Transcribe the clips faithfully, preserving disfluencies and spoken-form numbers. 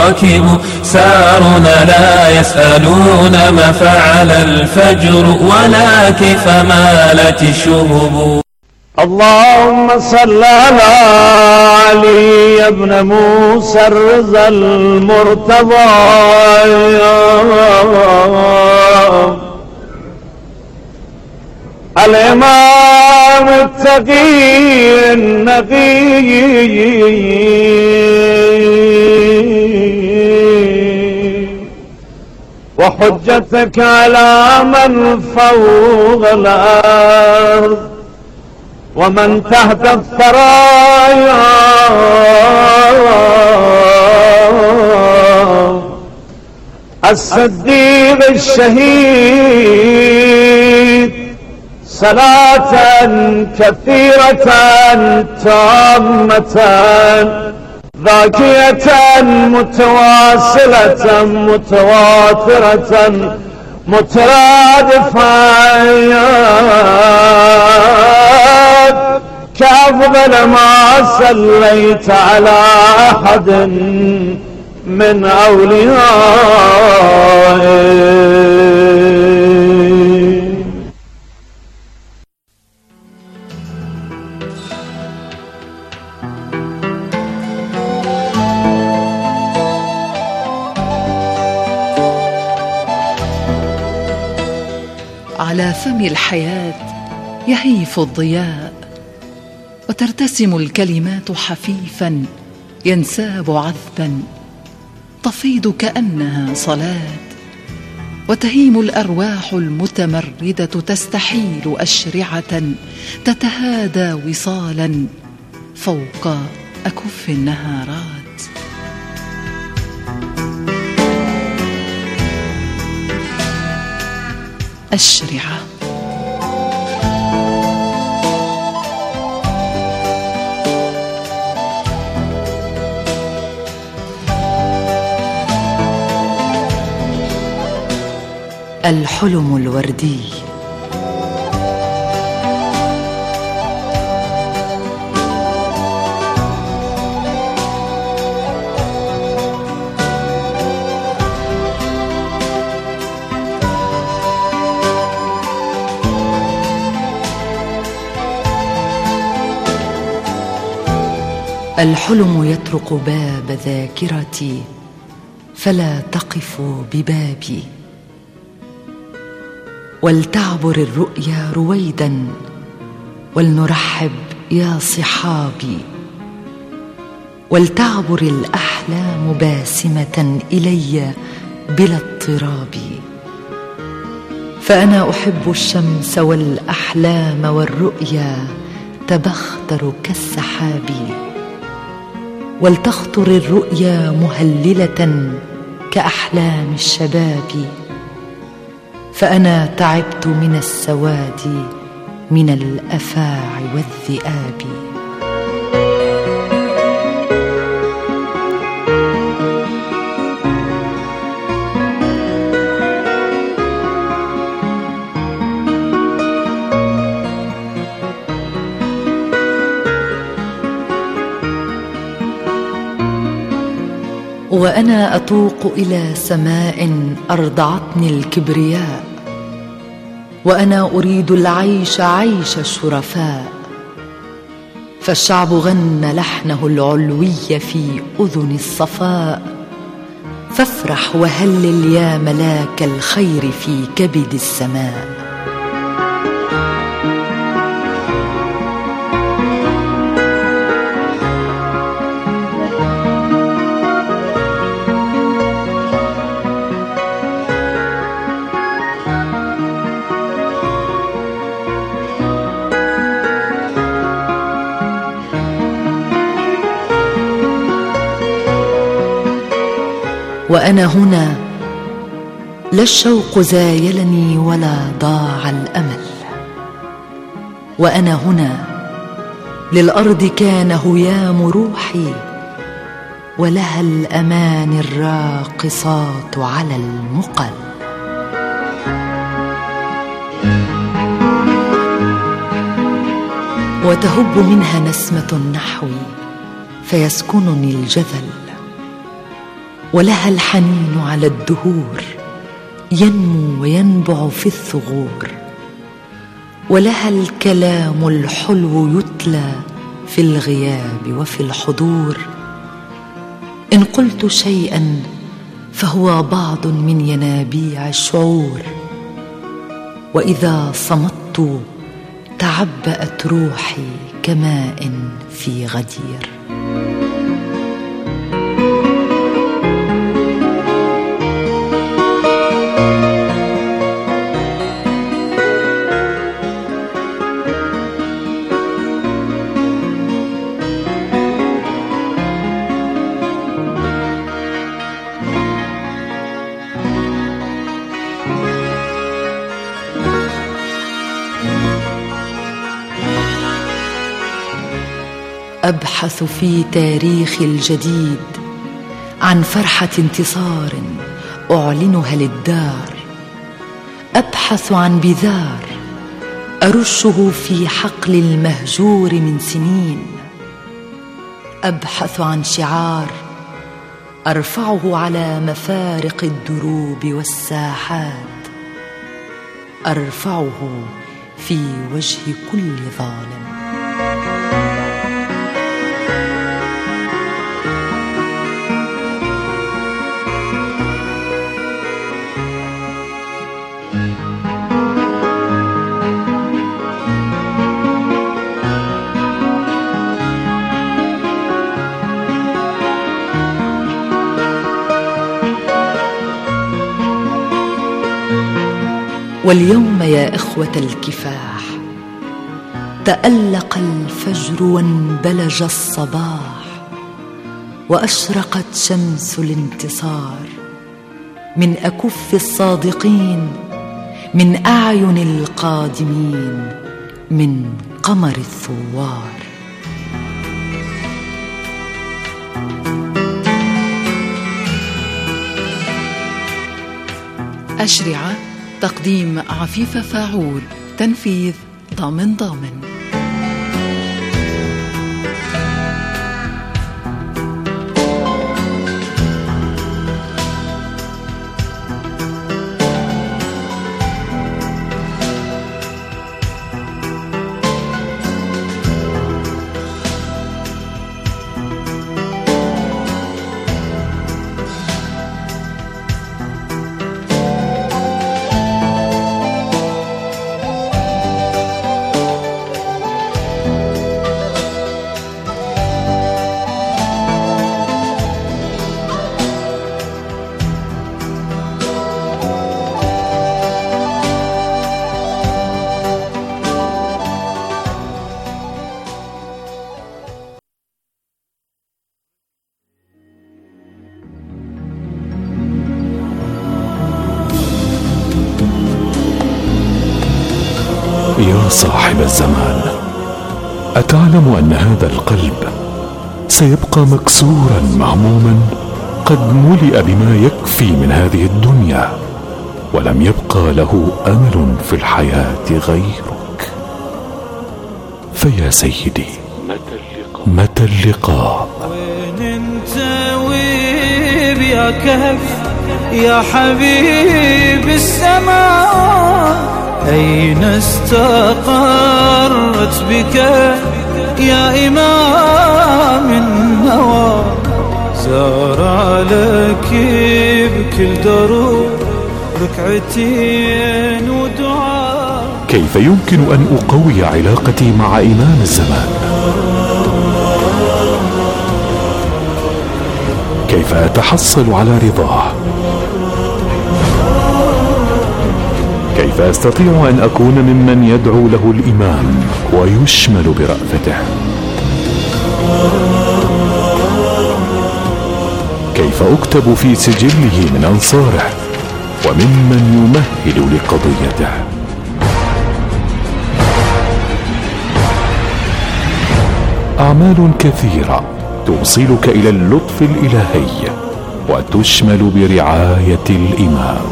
راكب سارنا لا يسألون ما فعل الفجر ولا كيف مالت الشهب. اللهم صل على علي بن موسى الرضا المرتضى الإمام التقي النقي وحجتك على من فوق الأرض ومن تحت الثرايا الصديق الشهيد صلاة كثيرة تامة ذاكية متواصلة متواترة مترادفة كأفضل ما صليت على أحد من أوليائك. على فم الحياة يهيف الضياء وترتسم الكلمات حفيفا ينساب عذبا تفيض كأنها صلاة وتهيم الأرواح المتمردة تستحيل أشرعة تتهادى وصالا فوق أكف النهارات. أشرعة الحلم الوردي. الحلم يطرق باب ذاكرتي فلا تقف ببابي ولتعبر الرؤيا رويدا ولنرحب يا صحابي ولتعبر الأحلام باسمة إلي بلا اضطراب فأنا أحب الشمس والأحلام والرؤيا تبختر كالسحاب ولتخطر الرؤيا مهللة كأحلام الشباب فأنا تعبت من السواد من الأفاعي والذئاب. وأنا أتوق إلى سماء أرضعتني الكبرياء وأنا أريد العيش عيش الشرفاء فالشعب غنى لحنه العلوي في أذن الصفاء فافرح وهلل يا ملاك الخير في كبد السماء. وأنا هنا لا الشوق زايلني ولا ضاع الأمل وأنا هنا للأرض كان هيام روحي ولها الأمان الراقصات على المقل. وتهب منها نسمة النحو فيسكنني الجذل ولها الحنين على الدهور ينمو وينبع في الثغور، ولها الكلام الحلو يتلى في الغياب وفي الحضور. إن قلت شيئا فهو بعض من ينابيع الشعور، وإذا صمت تعبأت روحي كماء في غدير. أبحث في تاريخي الجديد عن فرحة انتصار أعلنها للدار، أبحث عن بذار أرشه في حقل المهجور من سنين، أبحث عن شعار أرفعه على مفارق الدروب والساحات، أرفعه في وجه كل ظالم. واليوم يا إخوة الكفاح تألق الفجر وانبلج الصباح، وأشرقت شمس الانتصار من أكف الصادقين، من أعين القادمين، من قمر الثوار. أشرعة تقديم عفيفة فاعول، تنفيذ ضامن ضامن. يا صاحب الزمان، أتعلم أن هذا القلب سيبقى مكسورا مهموما قد ملئ بما يكفي من هذه الدنيا، ولم يبقى له أمل في الحياة غيرك. فيا سيدي، متى اللقاء؟ وين انت ويب يا كهف يا حبيب السماء؟ أين استقرت بك يا إمام النوى؟ زار لك بكل دروب ركعتين ودعاء. كيف يمكن أن أقوي علاقتي مع إمام الزمان؟ كيف أتحصل على رضاه؟ كيف أستطيع أن أكون ممن يدعو له الإمام ويشمل برأفته؟ كيف أكتب في سجله من أنصاره وممن يمهل لقضيته؟ أعمال كثيرة توصلك إلى اللطف الإلهي وتشمل برعاية الإمام.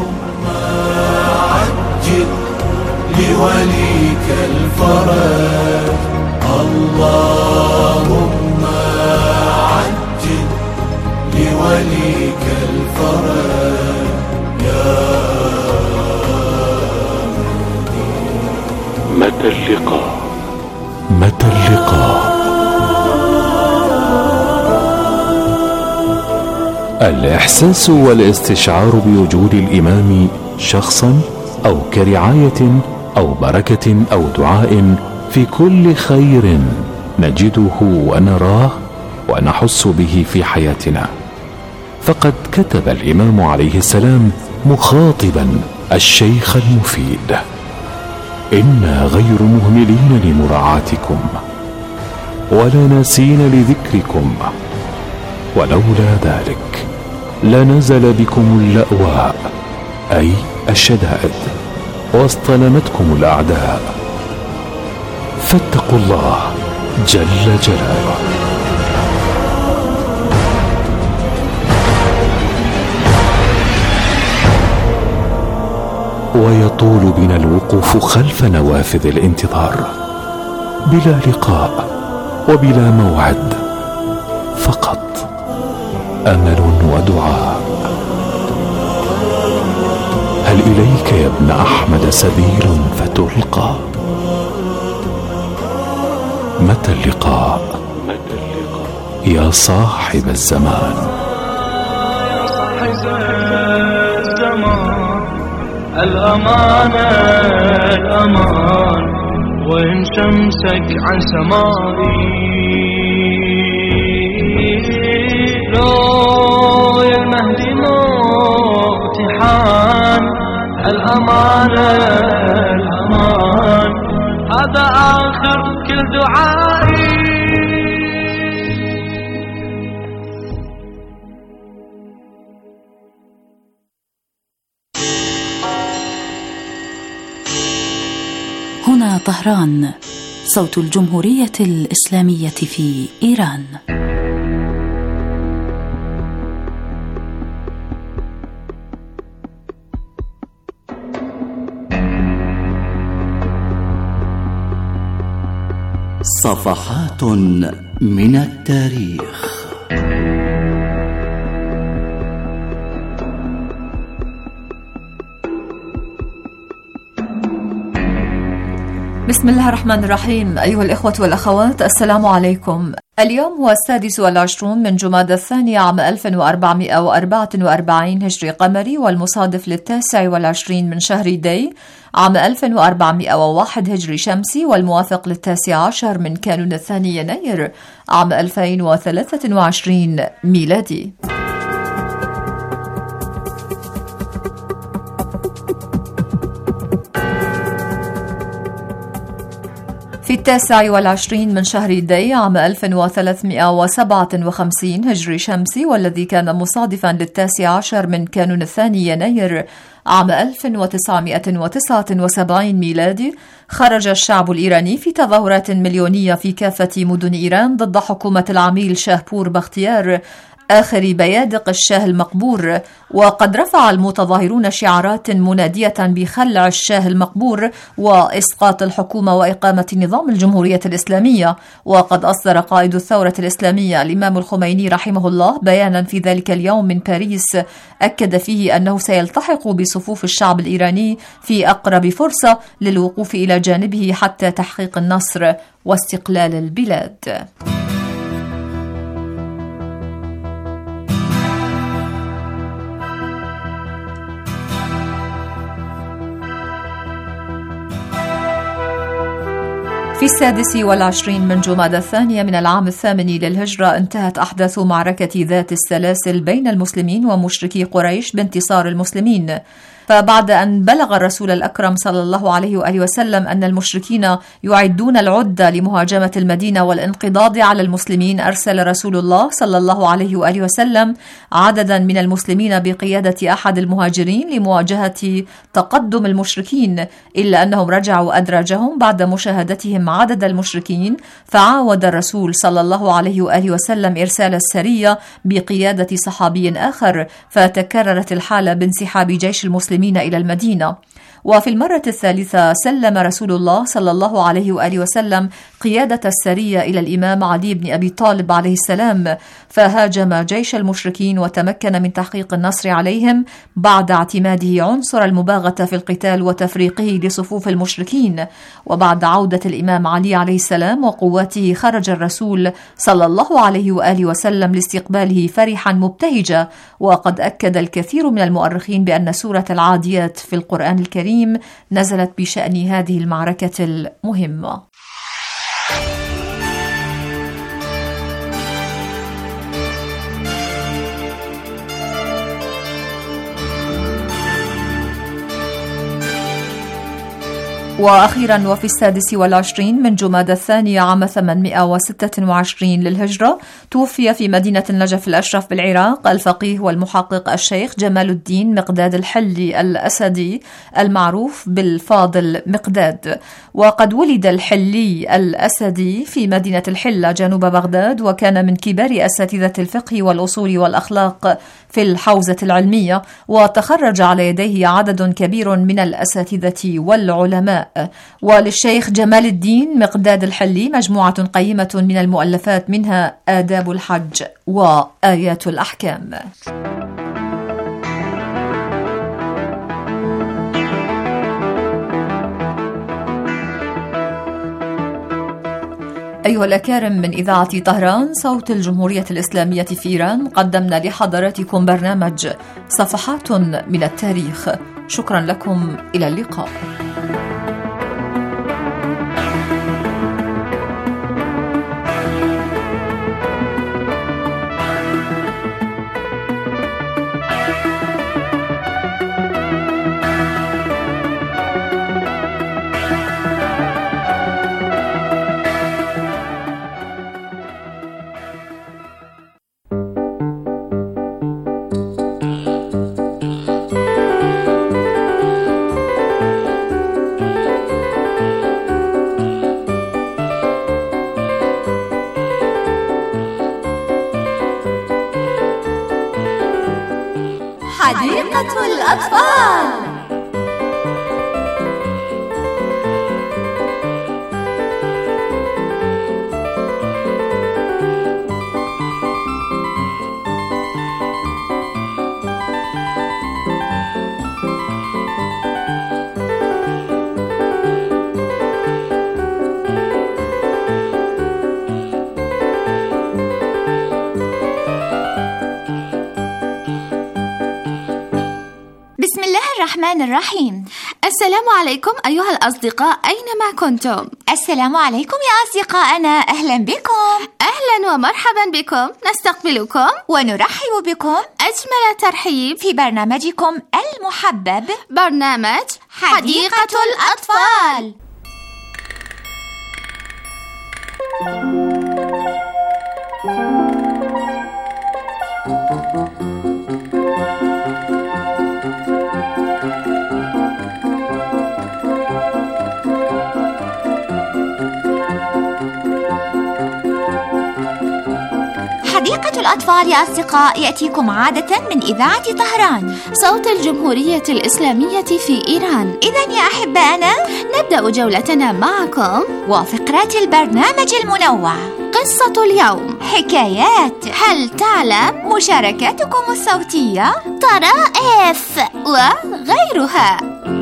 عجل لوليك الفرج، اللهم عجل لوليك الفرج. متى اللقاء؟ متى اللقاء؟ الإحساس والاستشعار بوجود الإمام شخصا أو كرعاية أو بركة أو دعاء في كل خير نجده ونراه ونحس به في حياتنا. فقد كتب الإمام عليه السلام مخاطبا الشيخ المفيد: إنا غير مهملين لمراعاتكم ولا ناسين لذكركم، ولولا ذلك لنزل بكم اللأواء أي الشدائد واصطلمتكم الأعداء، فاتقوا الله جل جلاله. ويطول بنا الوقوف خلف نوافذ الانتظار بلا لقاء وبلا موعد، فقط أمل ودعاء. هل إليك يا ابن أحمد سبيل فتلقى؟ متى اللقاء يا صاحب الزمان؟ الأمان الأمان وإن شمسك عن سمائي، لو يا المهدي امتحان. الأمان الأمان هذا آخر كل دعائي. هنا طهران، صوت الجمهورية الإسلامية في إيران. صفحات من التاريخ. بسم الله الرحمن الرحيم. أيها الإخوة والأخوات، السلام عليكم. اليوم هو السادس والعشرون من جمادى الثاني عام ألف وأربعمائة وأربعة وأربعين هجري قمري، والمصادف للتاسع والعشرين من شهر دي عام ألف وأربعمائة وواحد هجري شمسي، والموافق للتاسع عشر من كانون الثاني يناير عام ألفين وثلاثة وعشرين ميلادي. في التاسع والعشرين من شهر دي عام ألف وثلاثمائة وسبعة وخمسين هجري شمسي، والذي كان مصادفا للتاسع عشر من كانون الثاني يناير عام ألف وتسعمائة وتسعة وسبعين ميلادي، خرج الشعب الإيراني في تظاهرات مليونية في كافة مدن إيران ضد حكومة العميل شاهبور بختيار آخر بيادق الشاه المقبور. وقد رفع المتظاهرون شعارات منادية بخلع الشاه المقبور وإسقاط الحكومة وإقامة نظام الجمهورية الإسلامية. وقد أصدر قائد الثورة الإسلامية الإمام الخميني رحمه الله بيانا في ذلك اليوم من باريس، أكد فيه أنه سيلتحق بصفوف الشعب الإيراني في أقرب فرصة للوقوف إلى جانبه حتى تحقيق النصر واستقلال البلاد. في السادس والعشرين من جمادى الثانية من العام الثامن للهجرة انتهت أحداث معركة ذات السلاسل بين المسلمين ومشركي قريش بانتصار المسلمين. فبعد أن بلغ الرسول الأكرم صلى الله عليه وآله وسلم أن المشركين يعدون العدة لمهاجمة المدينة والانقضاض على المسلمين، أرسل رسول الله صلى الله عليه وآله وسلم عددا من المسلمين بقيادة أحد المهاجرين لمواجهة تقدم المشركين، إلا أنهم رجعوا أدراجهم بعد مشاهدتهم عدد المشركين، فعاود الرسول صلى الله عليه وآله وسلم إرسال السرية بقيادة صحابي آخر، فتكررت الحالة بانسحاب جيش المسلمين المسلمين إلى المدينة. وفي المرة الثالثة سلم رسول الله صلى الله عليه وآله وسلم قيادة السرية إلى الإمام علي بن أبي طالب عليه السلام، فهاجم جيش المشركين وتمكن من تحقيق النصر عليهم بعد اعتماده عنصر المباغتة في القتال وتفريقه لصفوف المشركين. وبعد عودة الإمام علي عليه السلام وقواته خرج الرسول صلى الله عليه وآله وسلم لاستقباله فرحا مبتهجا. وقد أكد الكثير من المؤرخين بأن سورة العاديات في القرآن الكريم نزلت بشأن هذه المعركة المهمة. وأخيرا وفي السادس والعشرين من جمادى الثانية عام ثمانمائة وستة وعشرين للهجرة توفي في مدينة النجف الأشرف بالعراق الفقيه والمحقق الشيخ جمال الدين مقداد الحلي الأسدي المعروف بالفاضل مقداد. وقد ولد الحلي الأسدي في مدينة الحلة جنوب بغداد، وكان من كبار أساتذة الفقه والأصول والأخلاق في الحوزة العلمية، وتخرج على يديه عدد كبير من الأساتذة والعلماء. وللشيخ جمال الدين مقداد الحلي مجموعة قيمة من المؤلفات، منها آداب الحج وآيات الأحكام. أيها الأكارم، من إذاعة طهران صوت الجمهورية الإسلامية في إيران، قدمنا لحضراتكم برنامج صفحات من التاريخ. شكرا لكم، إلى اللقاء. حديقة الأطفال. الرحمن الرحيم. السلام عليكم أيها الأصدقاء أينما كنتم. السلام عليكم يا أصدقائنا، أهلا بكم. أهلا ومرحبا بكم، نستقبلكم ونرحب بكم أجمل ترحيب في برنامجكم المحبب، برنامج حديقة الأطفال. حديقة الأطفال يا أصدقاء يأتيكم عادة من إذاعة طهران صوت الجمهورية الإسلامية في إيران. إذن يا أحبائنا نبدأ جولتنا معكم وفقرات البرنامج المنوع. قصة اليوم، حكايات، هل تعلم، مشاركاتكم الصوتية، طرائف وغيرها.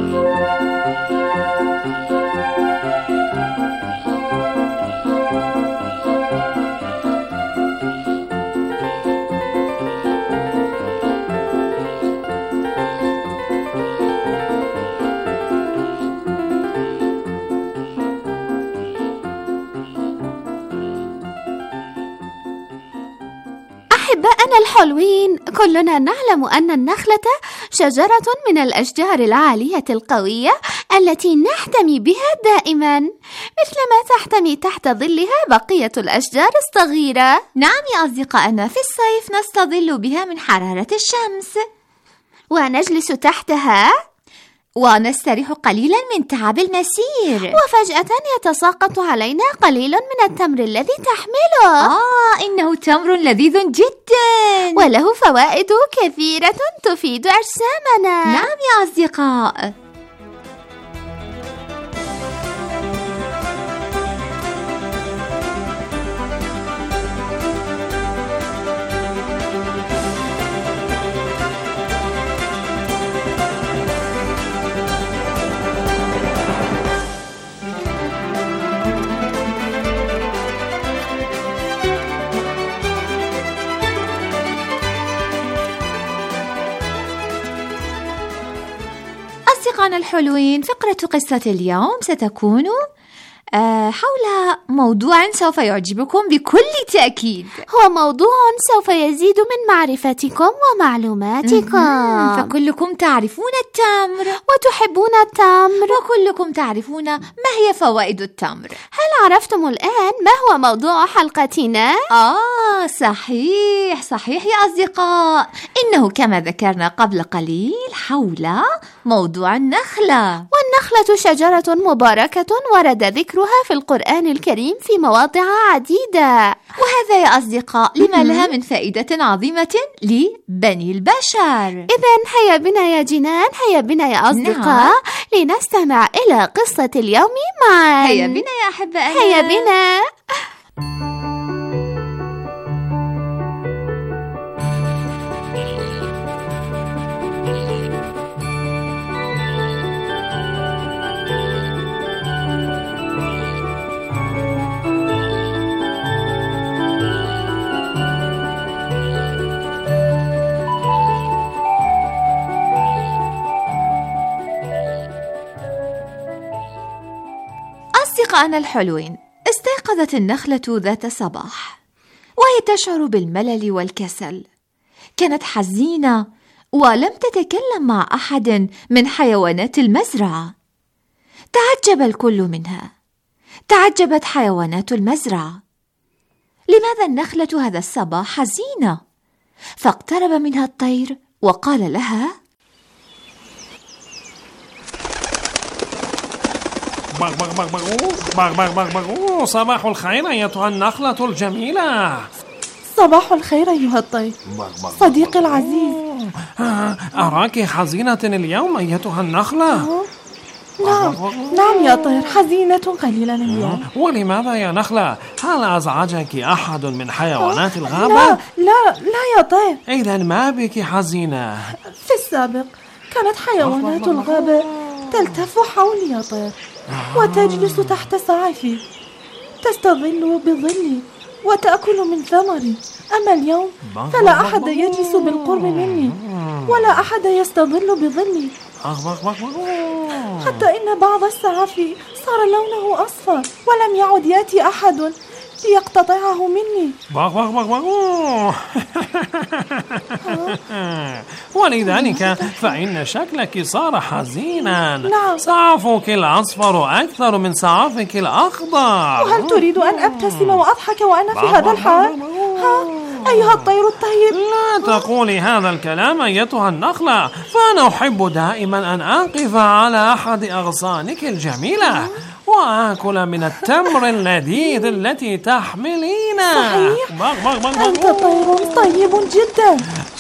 أحبائنا الحلوين، كلنا نعلم أن النخلة شجرة من الأشجار العالية القوية التي نحتمي بها دائما، مثلما تحتمي تحت ظلها بقية الأشجار الصغيرة. نعم يا أصدقائنا، في الصيف نستظل بها من حرارة الشمس ونجلس تحتها ونستريح قليلا من تعب المسير. وفجأة يتساقط علينا قليل من التمر الذي تحمله. آه إنه تمر لذيذ جدا وله فوائد كثيرة تفيد أجسامنا. نعم يا أصدقاء. أصدقائنا الحلوين، فقرة قصة اليوم ستكون حول موضوع سوف يعجبكم بكل تأكيد. هو موضوع سوف يزيد من معرفتكم ومعلوماتكم. فكلكم تعرفون التمر وتحبون التمر، وكلكم تعرفون ما هي فوائد التمر. هل عرفتم الآن ما هو موضوع حلقتنا؟ آه صحيح صحيح يا أصدقاء، إنه كما ذكرنا قبل قليل حول موضوع النخلة. والنخلة شجرة مباركة ورد ذكرها في القرآن الكريم في مواضع عديدة. وهذا يا أصدقاء لما لها من فائدة عظيمة لبني البشر. إذن هيا بنا يا جنان، هيا بنا يا أصدقاء، نعم. لنستمع إلى قصة اليوم معا. هيا بنا يا أحبائنا، هيا بنا. أصدقائنا الحلوين، استيقظت النخلة ذات صباح وهي تشعر بالملل والكسل. كانت حزينة ولم تتكلم مع أحد من حيوانات المزرعة. تعجب الكل منها، تعجبت حيوانات المزرعة. لماذا النخلة هذا الصباح حزينة؟ فاقترب منها الطير وقال لها: بغ بغ بغ بغ بغ بغ بغ صباح الخير أيتها النخلة الجميلة. صباح الخير أيها الطير صديقي العزيز. أراك حزينة اليوم أيتها النخلة. نعم نعم يا طير، حزينة قليلا اليوم. ولماذا يا نخلة؟ هل أزعجك أحد من حيوانات الغابة؟ لا لا لا يا طير. إذن ما بك حزينة؟ في السابق كانت حيوانات الغابة تلتف حولي يا طير، وتجلس تحت سعفي، تستظل بظلي وتأكل من ثمري. أما اليوم فلا أحد يجلس بالقرب مني، ولا أحد يستظل بظلي، حتى إن بعض السعافي صار لونه أصفر، ولم يعد يأتي أحد ليقتطعه مني. بغ بغ بغ بغ ولذلك فإن شكلك صار حزينا. نعم. سعفك الأصفر أكثر من سعفك الأخضر. وهل تريد أن أبتسم وأضحك وأنا في هذا الحال؟ ها أيها الطير الطيب، لا تقولي هذا الكلام أيتها النخلة، فأنا أحب دائما أن أقف على أحد أغصانك الجميلة وآكل من التمر اللذيذ التي تحملينه. صحيح، بغ بغ بغ أنت طير طيب جدا.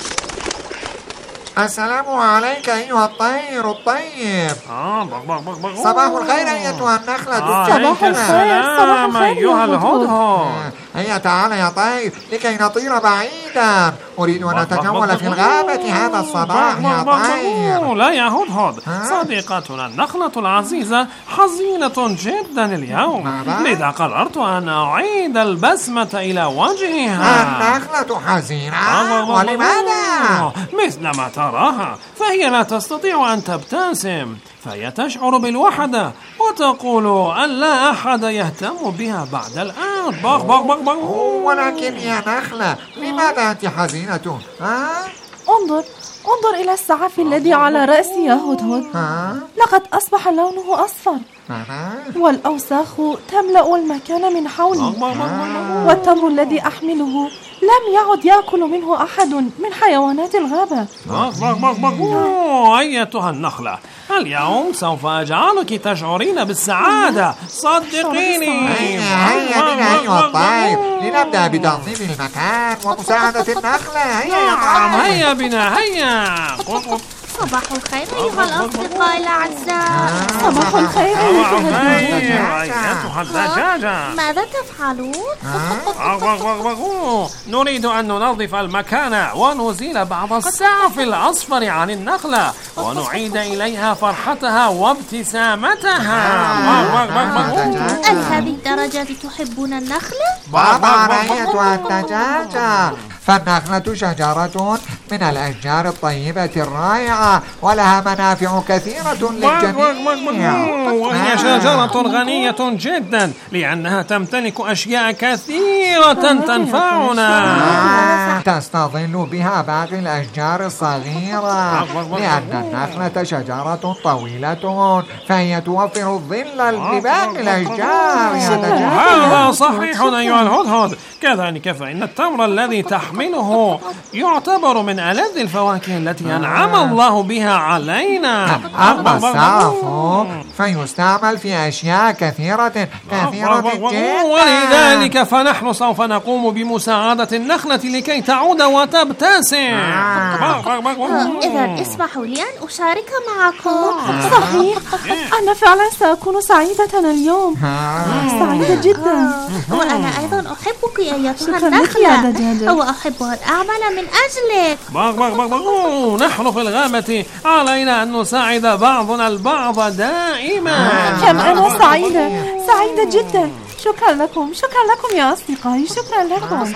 السلام عليك أيها الطير الطيب. آه بغ بغ بغ بغ. صباح الخير أيتها النخلة. آه صباح الخير، صباح الخير أيها الهدهد. هيا تعال يا طير لكي نطير بعيدا، أريد أن أتجول في الغابة هذا الصباح يا طير. لا يا هدهد، صديقتنا النخلة العزيزة حزينة جدا اليوم، لذا قررت أن أعيد البسمة إلى وجهها. النخلة حزينة؟ ولماذا؟ مثل ما تراها، فهي لا تستطيع أن تبتسم، فهي تشعر بالوحدة وتقول أن لا أحد يهتم بها بعد الآن. بغ بغ بغ بغ. ولكن يا نخلة لماذا أنت حزينة؟ ها؟ انظر انظر إلى السعف الذي على رأسي يا هدهد، لقد أصبح لونه أصفر، والأوساخ تملأ المكان من حولي، والتمر الذي أحمله لم يعد يأكل منه أحد من حيوانات الغابة. بق بق بق بق أيتها النخلة، اليوم سوف أجعلك تشعرين بالسعادة، صدقيني. هيا بنا أيها الطير لنبدأ بتنظيف المكان ومساعدة النخلة. هيا يا طير، هيا بنا هيا. صباح الخير أيها الأصدقاء الأعزاء. صباح الخير أيتها الدجاجة. ماذا تفعلون؟ نريد أن ننظف المكان ونزيل بعض السعف الأصفر عن النخلة ونعيد إليها فرحتها وابتسامتها. هل هذه الدرجة تحبون النخلة؟ طبعا أيتها الدجاجة، فالنخلة شجرة من الأشجار الطيبة الرائعة ولها منافع كثيرة للجميع، وهي شجرة غنية جدا لأنها تمتلك أشياء كثيرة تنفعنا. تستظل بها باقي الأشجار الصغيرة، لأن النخلة شجرة طويلة فهي توفر الظل لباقي الأشجار. هذا صحيح أيها الهدهد. كذلك فإن التمر الذي تحمله يعتبر من ألذ الفواكه التي أنعم الله بها علينا. أما السعف فيستعمل في أشياء كثيرة كثيرة جدا، ولذلك فنحن سوف نقوم بمساعدة النخلة لكي تعود وتبتسم. إذا اسمحوا لي أن أشارك معكم. صحيح، أنا فعلا سأكون سعيدة اليوم، سعيدة جدا. وأنا أيضا أحبك أيتها النخلة، وأحب أن أعمل من أجلك. بق بق بق بق. نحن في الغابة علينا أن نساعد بعضنا البعض دائما. كم أنا سعيدة سعيدة جدا. شكرا لكم، شكرا لكم يا أصدقائي، شكرا لكم.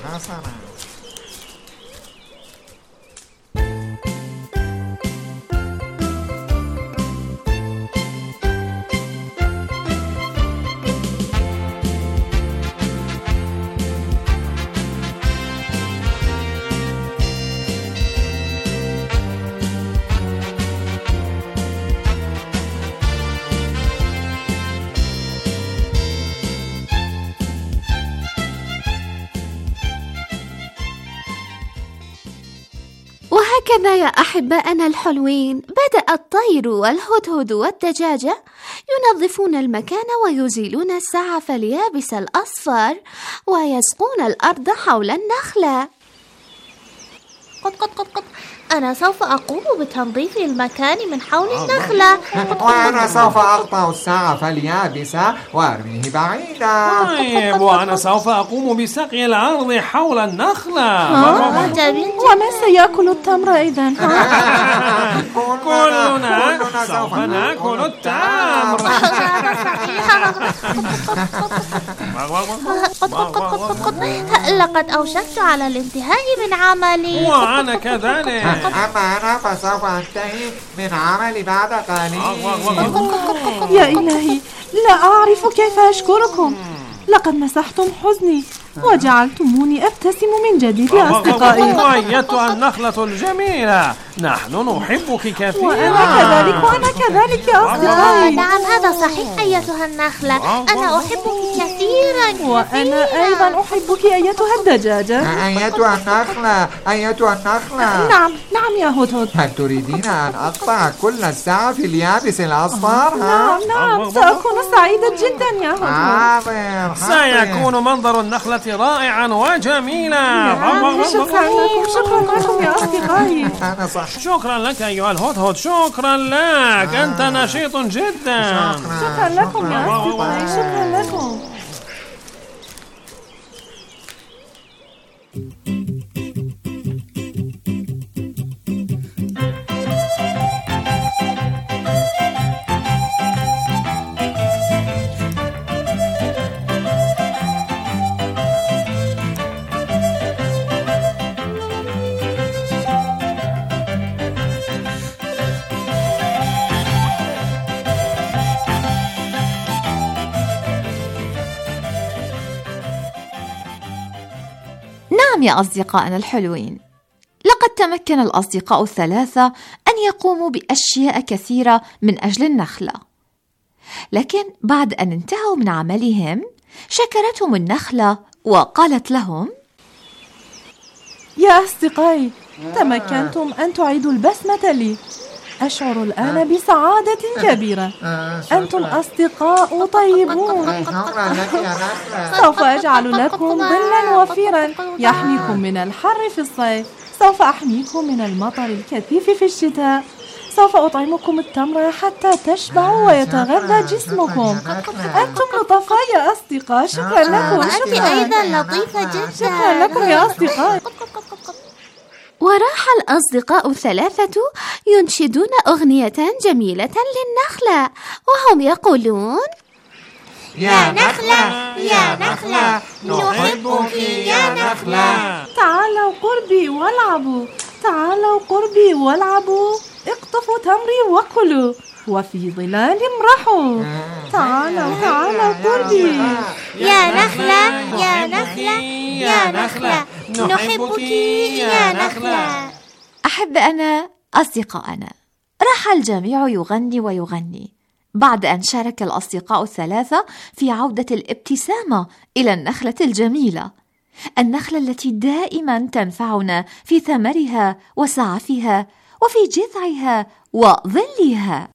وهكذا يا أحبائنا الحلوين بدأ الطير والهدهد والدجاجة ينظفون المكان ويزيلون السعف اليابس الأصفر ويسقون الأرض حول النخلة. قط قط قط قط. أنا سوف أقوم بتنظيف المكان من حول النخلة. وأنا سوف أقطع السعف اليابس وأرميه بعيدا. طيب، وأنا سوف أقوم بسقي الأرض حول النخلة. ومن سيأكل التمر إذن؟ كلنا سوف نأكل التمر. لقد أوشكت على الانتهاء من عملي. وأنا كذلك. أما أنا فسوف أنتهي من عملي بعد قليل. يا إلهي، لا أعرف كيف أشكركم. لقد مسحتم حزني وجعلتموني أبتسم من جديد يا أصدقائي. أيتها النخلة الجميلة، نحن نحبك كثيرا. وأنا كذلك وأنا كذلك يا أصدقائي. نعم هذا صحيح أيتها النخلة، أنا أحبك كثيرا. وأنا أيضا أحبك أيتها الدجاجة. أيتها النخلة أيتها النخلة. نعم نعم يا هدهد. هل تريدين أن أقطع كل السعف اليابس الأصفر؟ نعم نعم سأكون سعيدة جدا يا هدهد. سيكون منظر النخلة رائعا وجميلا. شكرا لكم شكرا لكم يا أصدقائي. شكرا لك أيها الهدهد، شكرا لك، أنت نشيط جدا. شكرا لكم يا أصدقائي، شكرا لكم. نعم يا أصدقائنا الحلوين، لقد تمكن الأصدقاء الثلاثة أن يقوموا بأشياء كثيرة من أجل النخلة، لكن بعد أن انتهوا من عملهم شكرتهم النخلة وقالت لهم: يا أصدقائي، تمكنتم أن تعيدوا البسمة لي. أشعر الآن بسعادة كبيرة. أنتم أصدقاء طيبون. سوف أجعل لكم ظلا وفيرا يحميكم من الحر في الصيف. سوف أحميكم من المطر الكثيف في الشتاء. سوف أطعمكم التمر حتى تشبعوا ويتغذى جسمكم. أنتم لطفاء يا أصدقاء. شكرا لكم. أنت أيضا لطيفة جدا. شكرا لكم يا أصدقاء. وراح الأصدقاء الثلاثة ينشدون أغنية جميلة للنخلة، وهم يقولون: يا نخلة يا نخلة نحبك يا نخلة. تعالوا قربي والعبوا، تعالوا قربي والعبوا، اقطفوا تمري وكلوا، وفي ظلال امرحوا. تعالوا تعالوا قربي. يا نخلة يا نخلة يا نخلة نحبك يا نخلة. أحب أنا أصدقائنا. راح الجميع يغني ويغني بعد أن شارك الأصدقاء الثلاثة في عودة الابتسامة إلى النخلة الجميلة، النخلة التي دائما تنفعنا في ثمرها وسعفها وفي جذعها وظلها.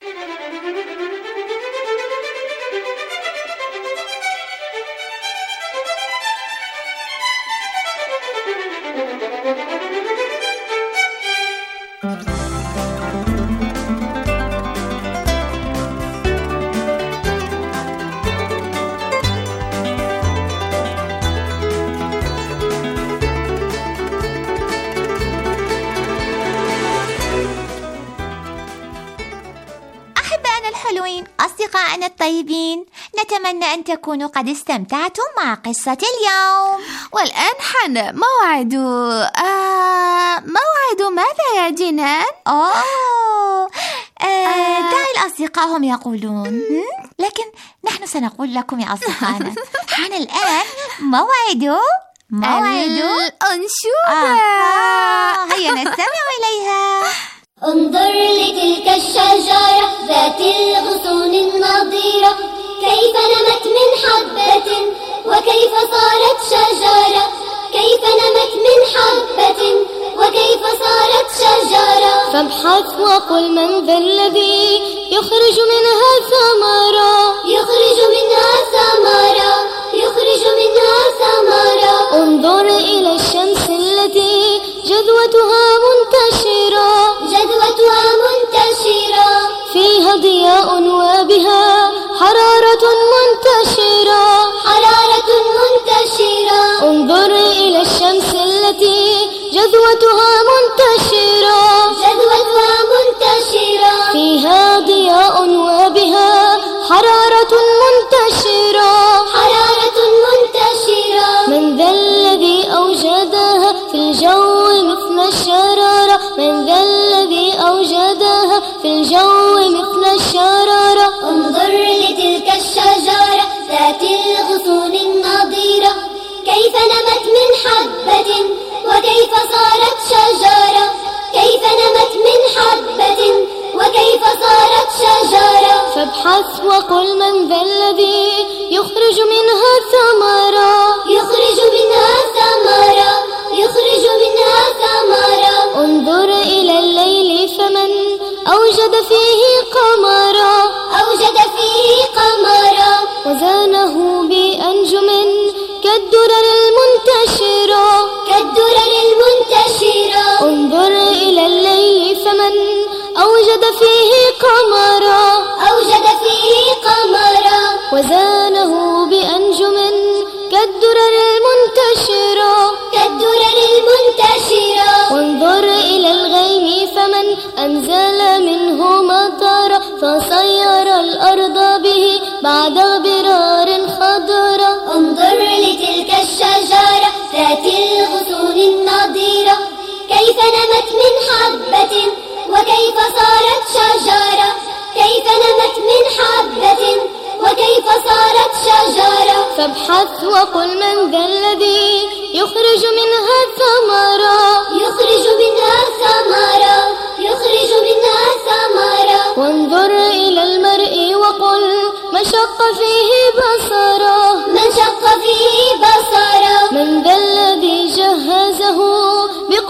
أصدقائنا الطيبين، نتمنى أن تكونوا قد استمتعتم مع قصة اليوم. والآن حان موعد آه موعد ماذا يا جنان؟ أوه آه آه دعي الأصدقاء هم يقولون، لكن نحن سنقول لكم يا أصدقائنا. حان الآن موعد موعد الأنشودة. آه هيا نستمع إليها. انظر لتلك الشجرة ذات الغصون النضيرة، كيف نمت من حبة وكيف صارت شجرة، كيف نمت من حبة وكيف صارت شجرة. فابحث وقل من ذا الذي يخرج منها ثمرة، يخرج منها ثمرة، يخرج منها ثمرة. انظر إلى الشمس التي جذوتها منتشرة، جذوتها منتشرة، فيها ضياء وبها حرارة منتشرة، حرارة منتشرة. انظر إلى الشمس التي جذوتها منتشرة، جذوتها منتشرة، فيها ضياء وبها حرارة منتشرة، حرارة منتشرة. من ذا الذي أوجدها في الجو مثل الشرارة، من ذا الذي أوجدها في الجو مثل الشرارة. انظر لتلك الشجرة ذات الغصون النضيرة، كيف نمت من حبة وكيف صارت شجرة، كيف نمت من حبة وكيف صارت شجرة. فابحث وقل من ذا الذي يخرج منها ثمرة، يخرج منها ثمرة، يخرج منها ثمرة. انظر إلى الليل فمن أوجد فيه قمرا، أوجد فيه قمرا، وزانه بأنجم كالدرر المنتشرة، كالدرر المنتشرة. انظر إلى الليل فمن أوجد فيه قمرا، أوجد فيه قمرا، وزانه بأنجم كالدرر المنتشرة، كالدرر المنتشرة. وانظر إلى الغيم فمن أنزل منه مطرا، فصير الأرض به بعد غبرار خضرا. انظر لتلك الشجرة ذات الغصون النضيرة، كيف نمت من حبة وكيف صارت شجرة، كيف نمت من حبة وكيف صارت شجرة. فابحث وقل من ذا الذي يخرج منها ثمرة، يخرج منها ثمرة، يخرج منها ثمرة. وانظر إلى المرء وقل من شق فيه بصره، من شق فيه بصره. من ذا الذي جهزه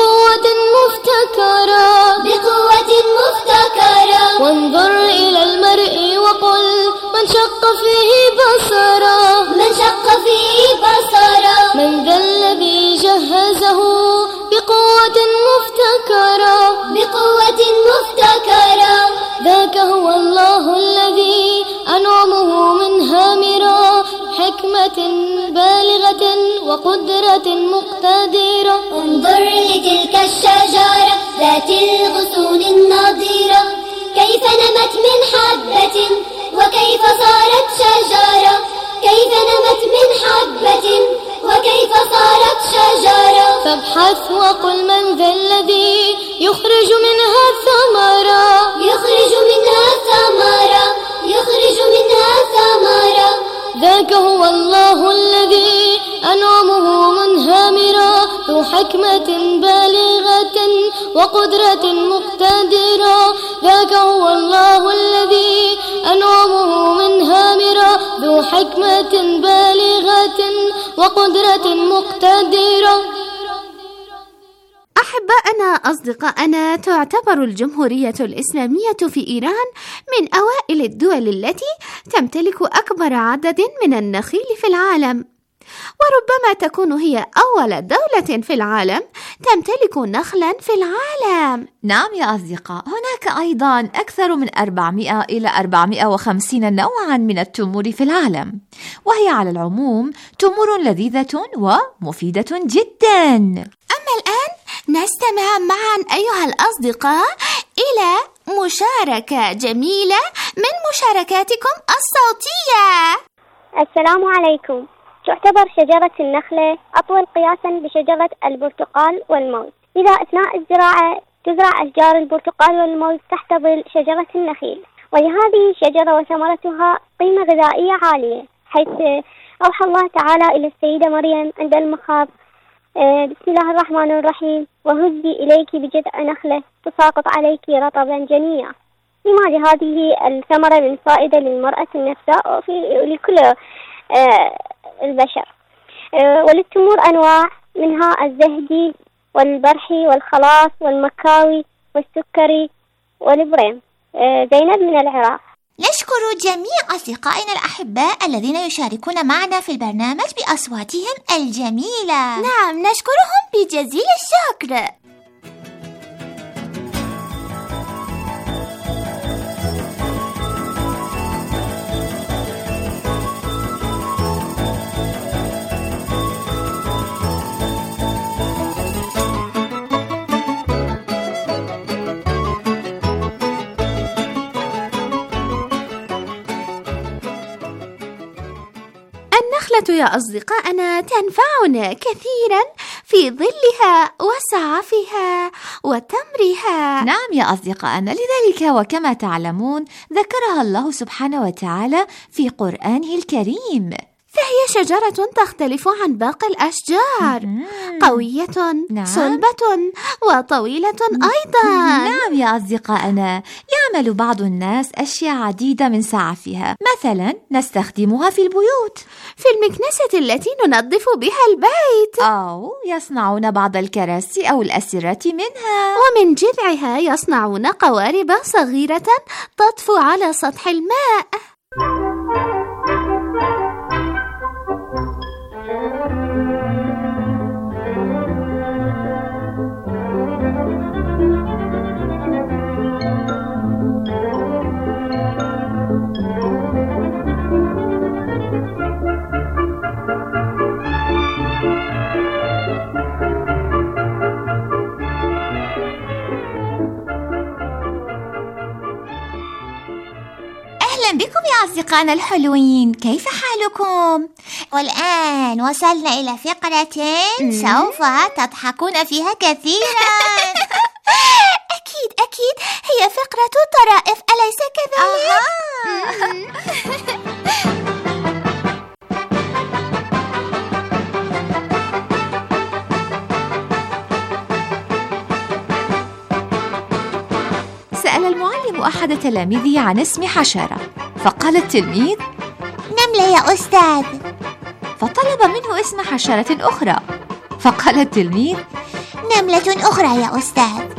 بقوة مفتكرة بقوة مفتكرة ذاك هو الله الذي أنعمه من هامرة حكمة بالغة وقدرة مقتدرة انظر لتلك الشجرة ذات الغصون النضيرة كيف نمت من حبة وكيف صارت شجرة كيف نمت من حبة وكيف صارت شجرة فابحث وقل من ذا الذي يخرج منها ثمرة يخرج منها ثمرة يخرج منها ثمرة ذاك هو الله الذي أنعمه منهمرة ذو حكمة بالغة وقدرة مقتدرة ذاك هو الله الذي أنعمه منهمرة ذو حكمة بالغة وقدرة مقتدرة. أحباءنا أصدقاءنا، تعتبر الجمهورية الإسلامية في إيران من أوائل الدول التي تمتلك أكبر عدد من النخيل في العالم، وربما تكون هي أول دولة في العالم تمتلك نخلا في العالم. نعم يا أصدقاء، هناك أيضا أكثر من أربعمائة إلى أربعمائة وخمسين نوعا من التمور في العالم، وهي على العموم تمور لذيذة ومفيدة جدا. أما الآن نستمع معا أيها الأصدقاء إلى مشاركة جميلة من مشاركاتكم الصوتية. السلام عليكم. تعتبر شجرة النخلة أطول قياسا بشجرة البرتقال والموز، إذا أثناء الزراعة تزرع أشجار البرتقال والموز تحت ظل شجرة النخيل، ولهذه الشجرة وثمرتها قيمة غذائية عالية، حيث أوحى الله تعالى إلى السيدة مريم عند المخاض: بسم الله الرحمن الرحيم، وهزي إليك بجذع نخلة تساقط عليك رطبا جنيا. لماذا هذه الثمرة من فائدة للمرأة النفساء ولكل البشر. وللتمور أنواع، منها الزهدي والبرحي والخلاص والمكاوي والسكري والبريم. زينب من العراق. نشكر جميع أصدقائنا الأحباء الذين يشاركون معنا في البرنامج بأصواتهم الجميلة. نعم، نشكرهم بجزيل الشكر. النخلة يا أصدقائنا تنفعنا كثيرا في ظلها وسعفها وتمرها. نعم يا أصدقائنا، لذلك وكما تعلمون ذكرها الله سبحانه وتعالى في قرآنه الكريم، فهي شجرة تختلف عن باقي الأشجار، قوية نعم. صلبة وطويلة أيضا. نعم يا أصدقائنا، يعمل بعض الناس أشياء عديدة من سعفها، مثلا نستخدمها في البيوت، في المكنسة التي ننظف بها البيت، أو يصنعون بعض الكراسي أو الأسرة منها، ومن جذعها يصنعون قوارب صغيرة تطفو على سطح الماء. أهلا بكم يا أصدقائنا الحلوين، كيف حالكم؟ والآن وصلنا إلى فقرة سوف تضحكون فيها كثيرا. أكيد أكيد هي فقرة طرائف، أليس كذلك؟ سأل المعلم أحد تلاميذه عن اسم حشرة، فقال التلميذ: نملة يا أستاذ. فطلب منه اسم حشرة أخرى، فقال التلميذ: نملة أخرى يا أستاذ.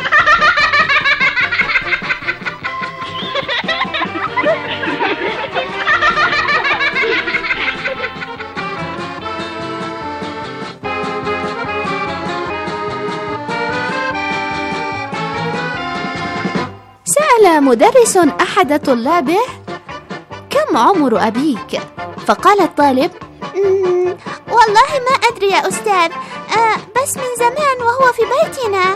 سأل مدرس أحد طلابه: كم عمر أبيك؟ فقال الطالب: والله ما أدري يا أستاذ، آه بس من زمان وهو في بيتنا.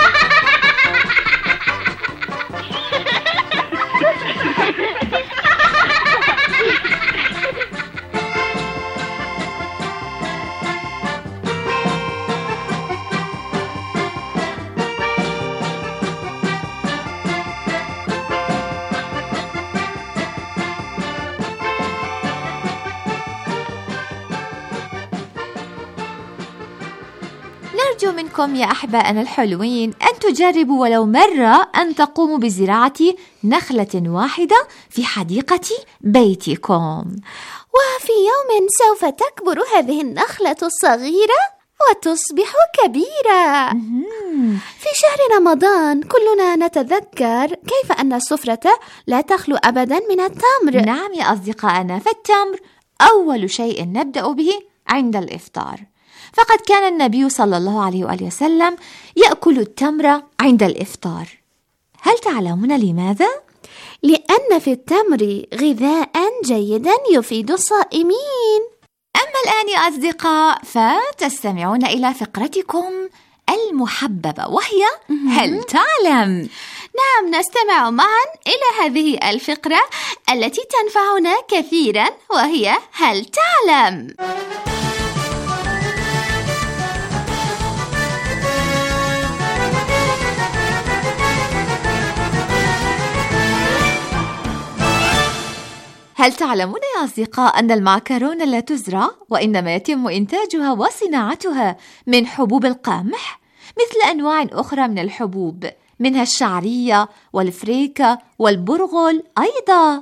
نرجو منكم يا أحبائنا الحلوين أن تجربوا ولو مرة أن تقوموا بزراعة نخلة واحدة في حديقة بيتكم. وفي يوم سوف تكبر هذه النخلة الصغيرة وتصبح كبيرة. في شهر رمضان كلنا نتذكر كيف أن السفرة لا تخلو أبدا من التمر. نعم يا أصدقائنا، فالتمر أول شيء نبدأ به عند الإفطار، فقد كان النبي صلى الله عليه وآله وسلم يأكل التمر عند الإفطار. هل تعلمون لماذا؟ لأن في التمر غذاء جيدا يفيد الصائمين. أما الآن يا أصدقاء فتستمعون إلى فقرتكم المحببة، وهي هل تعلم؟ نعم، نستمع معا إلى هذه الفقرة التي تنفعنا كثيرا، وهي هل تعلم؟ هل تعلمون يا أصدقاء أن المعكرونة لا تزرع، وإنما يتم إنتاجها وصناعتها من حبوب القمح، مثل أنواع أخرى من الحبوب، منها الشعرية والفريكة والبرغل أيضا.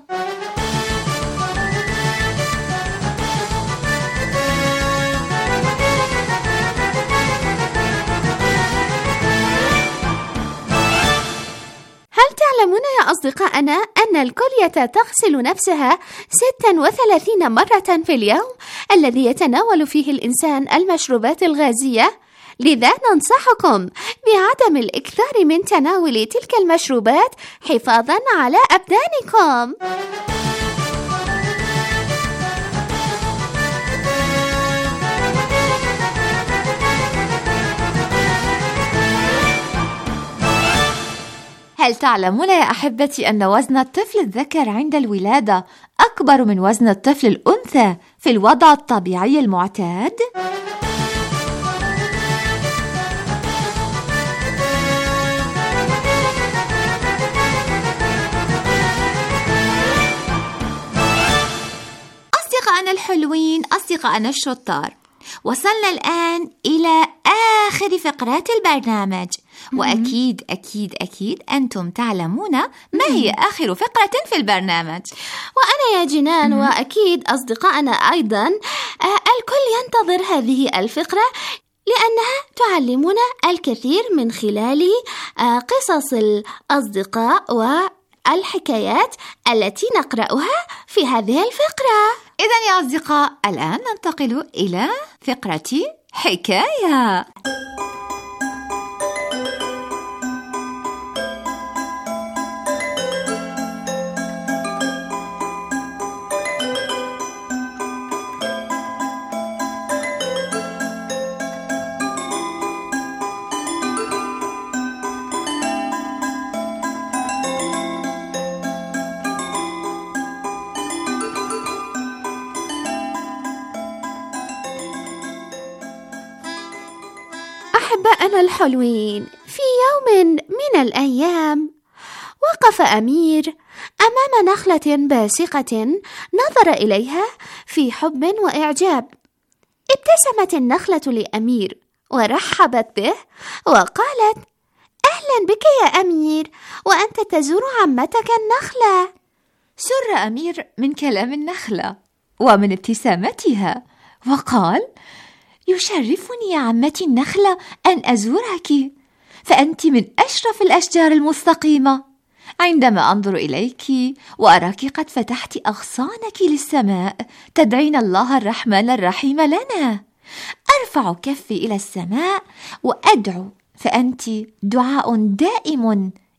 تعلمون يا أصدقائنا أن الكلية تغسل نفسها ستة وثلاثين مرة في اليوم الذي يتناول فيه الإنسان المشروبات الغازية؟ لذا ننصحكم بعدم الإكثار من تناول تلك المشروبات حفاظا على أبدانكم. هل تعلمون يا أحبتي أن وزن الطفل الذكر عند الولادة أكبر من وزن الطفل الأنثى في الوضع الطبيعي المعتاد؟ أصدقائنا الحلوين، أصدقائنا الشطار، وصلنا الآن إلى آخر فقرات البرنامج، وأكيد أكيد أكيد أنتم تعلمون ما هي آخر فقرة في البرنامج. وأنا يا جنان وأكيد أصدقائنا أيضا الكل ينتظر هذه الفقرة، لأنها تعلمنا الكثير من خلال قصص الأصدقاء والحكايات التي نقرأها في هذه الفقرة. إذن يا أصدقاء الآن ننتقل إلى فقرة حكاية. أحبائنا الحلوين، في يوم من الأيام وقف أمير أمام نخلة باسقة نظر إليها في حب وإعجاب. ابتسمت النخلة لأمير ورحبت به وقالت: أهلا بك يا أمير، وأنت تزور عمتك النخلة. سر أمير من كلام النخلة ومن ابتسامتها، وقال: يشرفني يا عمتي النخلة أن أزورك، فأنت من أشرف الأشجار المستقيمة. عندما أنظر إليك وأراك قد فتحت أغصانك للسماء تدعين الله الرحمن الرحيم لنا، أرفع كفي إلى السماء وأدعو، فأنت دعاء دائم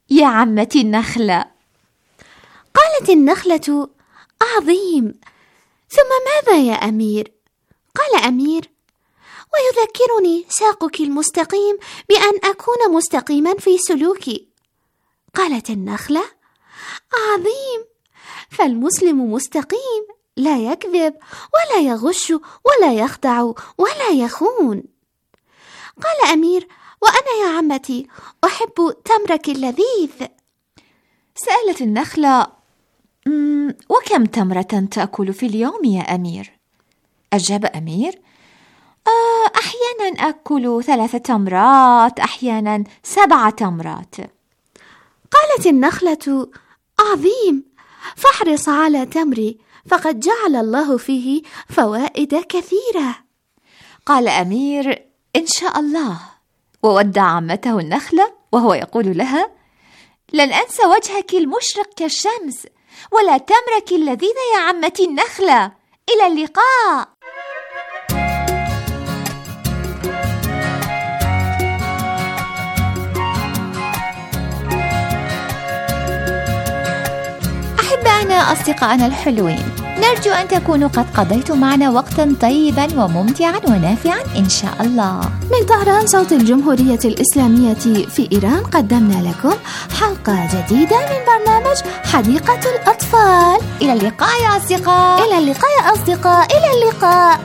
يا عمتي النخلة. قالت النخلة: عظيم، ثم ماذا يا أمير؟ قال أمير: ويذكرني ساقك المستقيم بأن أكون مستقيما في سلوكي. قالت النخلة: عظيم، فالمسلم مستقيم، لا يكذب ولا يغش ولا يخدع ولا يخون. قال أمير: وأنا يا عمتي أحب تمرك اللذيذ. سألت النخلة: وكم تمرة تأكل في اليوم يا أمير؟ أجاب أمير: آه أحيانا أكل ثلاث تمرات، أحيانا سبع تمرات. قالت النخلة: عظيم، فاحرص على تمري، فقد جعل الله فيه فوائد كثيرة. قال أمير: إن شاء الله. وودع عمته النخلة وهو يقول لها: لن أنسى وجهك المشرق كالشمس ولا تمرك اللذيذة يا عمتي النخلة. إلى اللقاء. أحبائنا أصدقائنا الحلوين، نرجو أن تكونوا قد قضيتم معنا وقتا طيبا وممتعا ونافعا إن شاء الله. من طهران صوت الجمهورية الإسلامية في إيران قدمنا لكم حلقة جديدة من برنامج حديقة الأطفال. إلى اللقاء يا أصدقاء. إلى اللقاء يا أصدقاء. إلى اللقاء.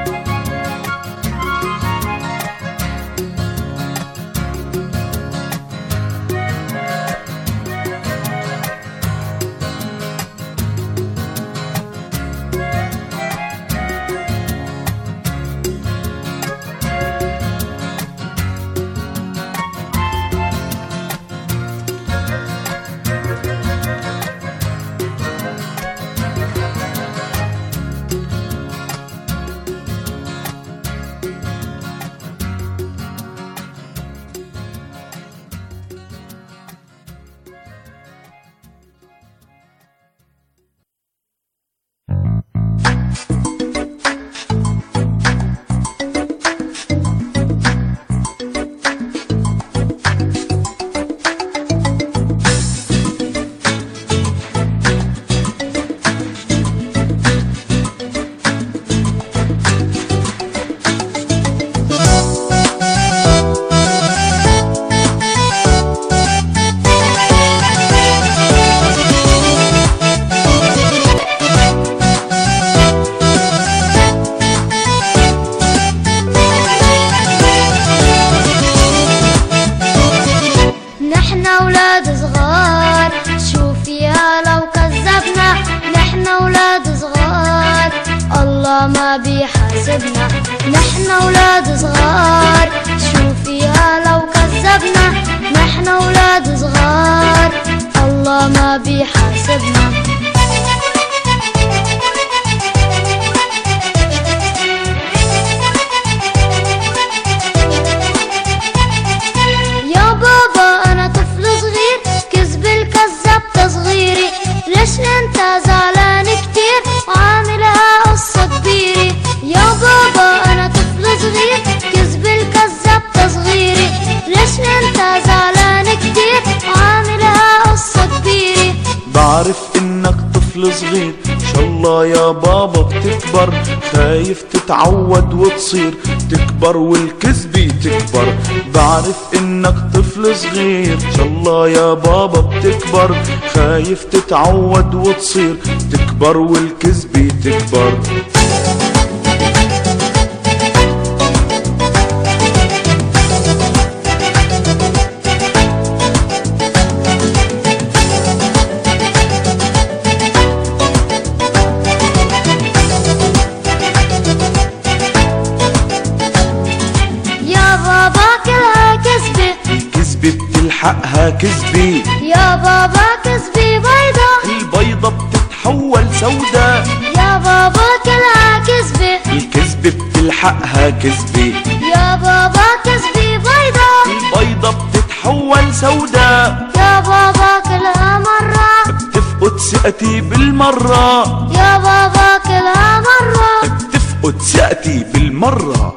ما بيحاسبنا، نحن أولاد صغار، شوفيها لو كذبنا، نحن أولاد صغار، الله ما بيحاسبنا. يا بابا أنا طفل صغير، كذب الكذاب تصغيري، ليش انت زعلان كتير وعاملها قصة كبيرة؟ يا بابا أنا طفل صغير، كذب الكذاب تصغيري، ليش انت زعلان كتير وعاملها قصة كبيرة؟ بعرف انك طفل صغير، ان شاء الله يا بابا بتكبر، خايف تتعود وتصير تكبر والكذبة تكبر. بعرف انك طفل صغير، ان شاء الله يا بابا بتكبر، خايف تتعود وتصير تكبر والكذبة تكبر. بتلحقها كذبة يا بابا، كذبة بيضة، البيضة بتتحول سودا. يا بابا كلها كذبة، الكذبة بتلحقها كذبة. يا بابا كذبة بيضة، البيضة بتتحول سودا. يا بابا كلها مرة بتفقد ثقتي بالمرة. يا بابا كلها مرة بتفقد ثقتي بالمرة.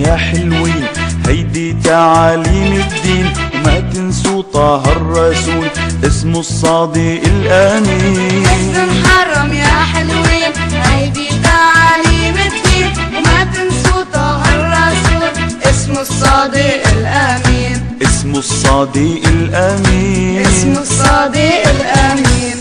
يا حلوين، هيدي تعاليم الدين، وما تنسوا طه الرسول اسمه الصادق الأمين. بس محرم يا حلوين، هيدي تعاليم الدين، وما تنسوا طه الرسول اسمه الصادق الأمين. اسمه الصادق الأمين. اسمه الصادق الأمين.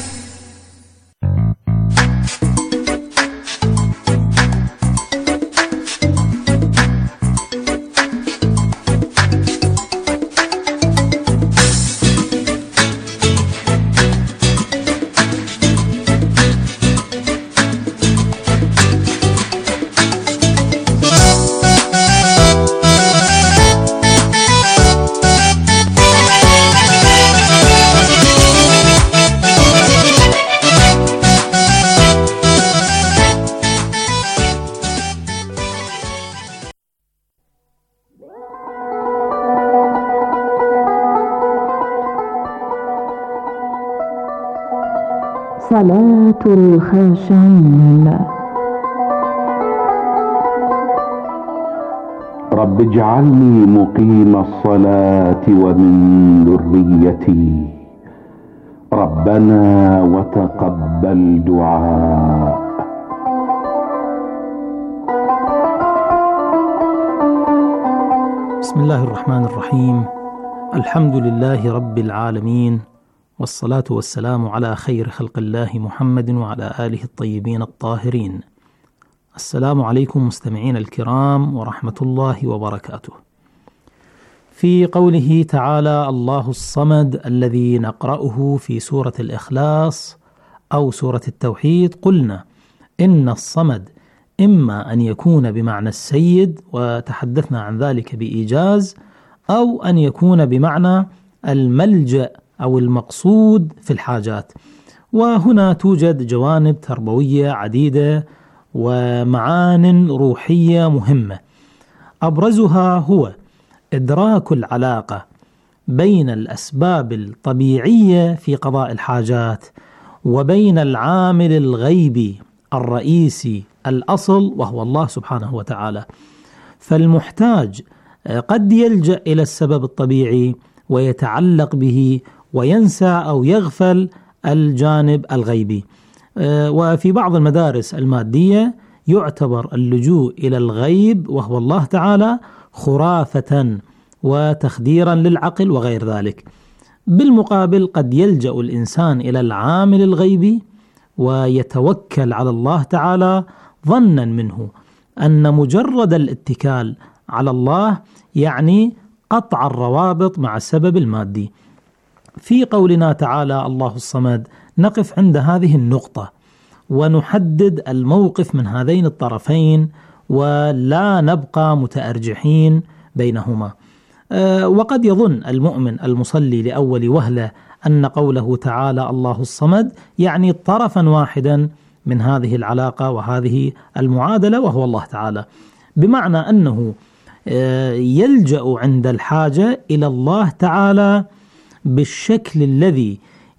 صلاة الخاشعين. رب اجعلني مقيم الصلاة ومن ذريتي، ربنا وتقبل دعاء. بسم الله الرحمن الرحيم. الحمد لله رب العالمين، والصلاة والسلام على خير خلق الله محمد وعلى آله الطيبين الطاهرين. السلام عليكم مستمعين الكرام ورحمة الله وبركاته. في قوله تعالى الله الصمد الذي نقرأه في سورة الإخلاص أو سورة التوحيد، قلنا إن الصمد إما أن يكون بمعنى السيد، وتحدثنا عن ذلك بإيجاز، أو أن يكون بمعنى الملجأ أو المقصود في الحاجات. وهنا توجد جوانب تربوية عديدة ومعان روحية مهمة، أبرزها هو إدراك العلاقة بين الأسباب الطبيعية في قضاء الحاجات وبين العامل الغيبي الرئيسي الأصل وهو الله سبحانه وتعالى. فالمحتاج قد يلجأ إلى السبب الطبيعي ويتعلق به وينسى أو يغفل الجانب الغيبي. وفي بعض المدارس المادية يعتبر اللجوء إلى الغيب وهو الله تعالى خرافة وتخديرا للعقل وغير ذلك. بالمقابل قد يلجأ الإنسان إلى العامل الغيبي ويتوكل على الله تعالى ظنا منه أن مجرد الاتكال على الله يعني قطع الروابط مع السبب المادي. في قولنا تعالى الله الصمد نقف عند هذه النقطة ونحدد الموقف من هذين الطرفين ولا نبقى متأرجحين بينهما. أه وقد يظن المؤمن المصلي لأول وهلة أن قوله تعالى الله الصمد يعني طرفا واحدا من هذه العلاقة وهذه المعادلة وهو الله تعالى، بمعنى أنه يلجأ عند الحاجة إلى الله تعالى بالشكل الذي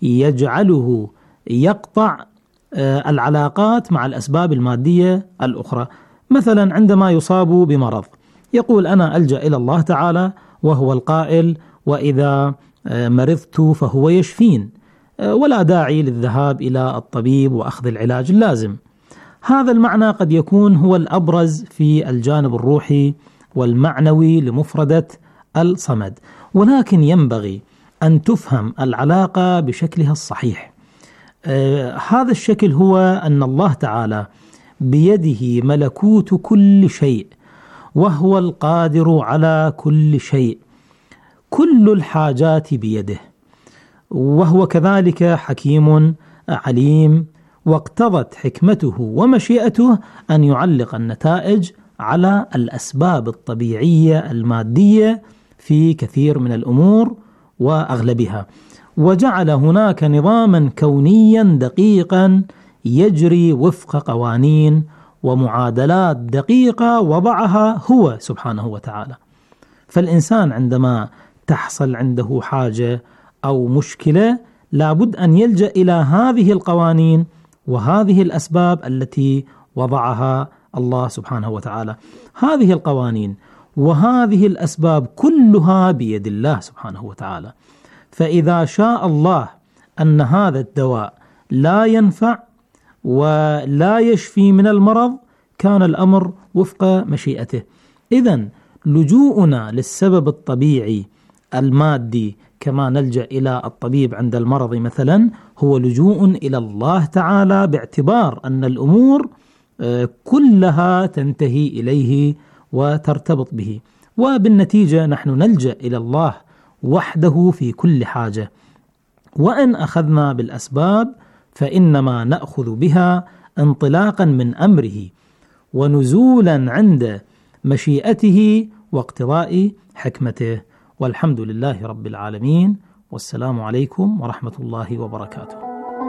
يجعله يقطع العلاقات مع الأسباب المادية الأخرى. مثلا عندما يصاب بمرض يقول أنا ألجأ إلى الله تعالى وهو القائل وإذا مرضت فهو يشفين، ولا داعي للذهاب إلى الطبيب وأخذ العلاج اللازم. هذا المعنى قد يكون هو الأبرز في الجانب الروحي والمعنوي لمفردة الصمد، ولكن ينبغي أن تفهم العلاقة بشكلها الصحيح. آه هذا الشكل هو أن الله تعالى بيده ملكوت كل شيء وهو القادر على كل شيء، كل الحاجات بيده، وهو كذلك حكيم عليم، واقتضت حكمته ومشيئته أن يعلق النتائج على الأسباب الطبيعية المادية في كثير من الأمور وأغلبها، وجعل هناك نظاما كونيا دقيقا يجري وفق قوانين ومعادلات دقيقة وضعها هو سبحانه وتعالى. فالإنسان عندما تحصل عنده حاجة أو مشكلة لابد أن يلجأ إلى هذه القوانين وهذه الأسباب التي وضعها الله سبحانه وتعالى. هذه القوانين وهذه الأسباب كلها بيد الله سبحانه وتعالى. فإذا شاء الله أن هذا الدواء لا ينفع ولا يشفي من المرض كان الأمر وفق مشيئته. إذن لجوءنا للسبب الطبيعي المادي كما نلجأ إلى الطبيب عند المرض مثلا هو لجوء إلى الله تعالى، باعتبار أن الأمور كلها تنتهي إليه وترتبط به، وبالنتيجة نحن نلجأ إلى الله وحده في كل حاجة. وإن أخذنا بالأسباب فإنما نأخذ بها انطلاقا من أمره ونزولا عند مشيئته واقتضاء حكمته. والحمد لله رب العالمين، والسلام عليكم ورحمة الله وبركاته.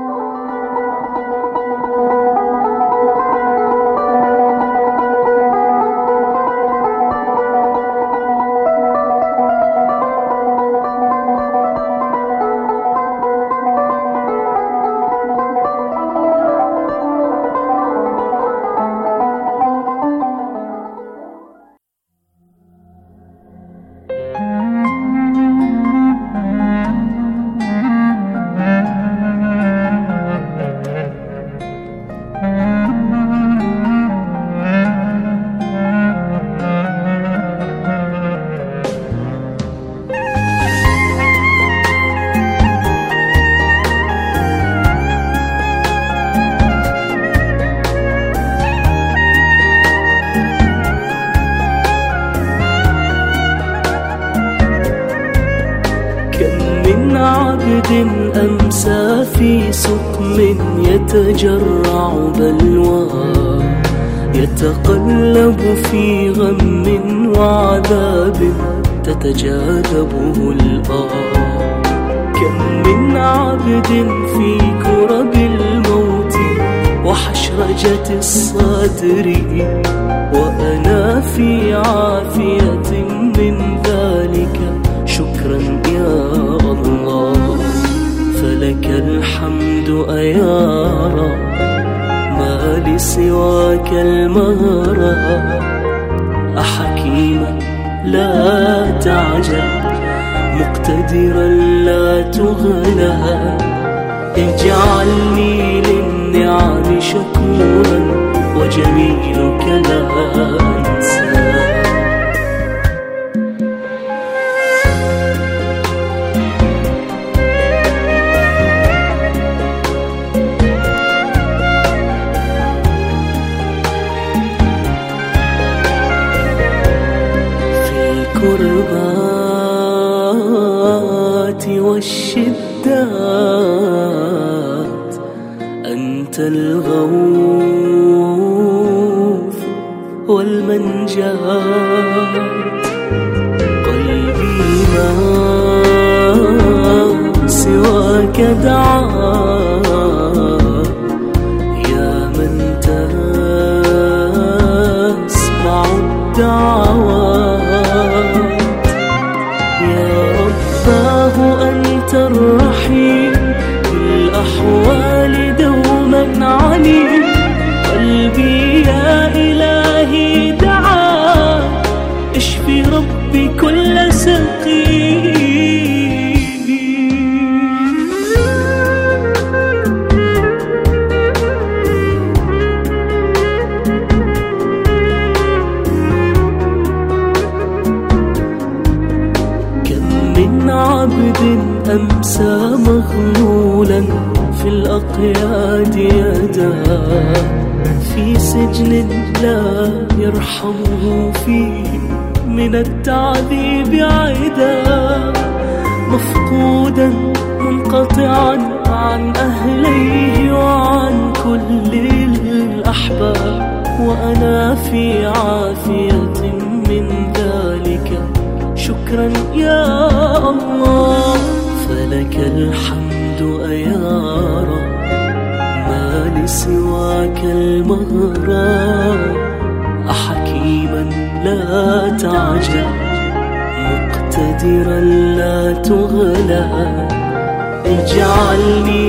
أمسى في سقم يتجرع بلوى، يتقلب في غم وعذاب تتجاذبه الآه. كم من عبد في كرب الموت وحشرجة الصدر، وأنا في عافية من ذلك شكرا يا الله. فلك الحمد أيا رب، ما لسواك المهرة. أحكيما لا تعجل، مقتدرا لا تغلى. اجعلني للنعم شكورا، وجميلك لا أنسى. الكربات والشدات أنت الغوث والمنجات. قلبي ما سواك دعاه، يا من تسمع الدعوات. أنت الرحيم في الأحوال دوما عليم. قلبي يا إلهي دعا، اشفي ربي كل سقيم. كم من عبد أمسى مغلولا في الأقياد يداه، في سجن لا يرحمه فيه من التعذيب عدا. مفقودا منقطعا عن أهليه وعن كل الأحباب، وأنا في عافية من ذلك شكرا يا الله. فلك الحمد أيا رب، ما لسواك المهرة. أحكيما لا تعجل، مقتدرا لا تغلى. اجعلني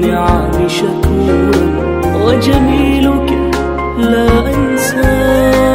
للنعم شكورا، وجميلك لا أنسى.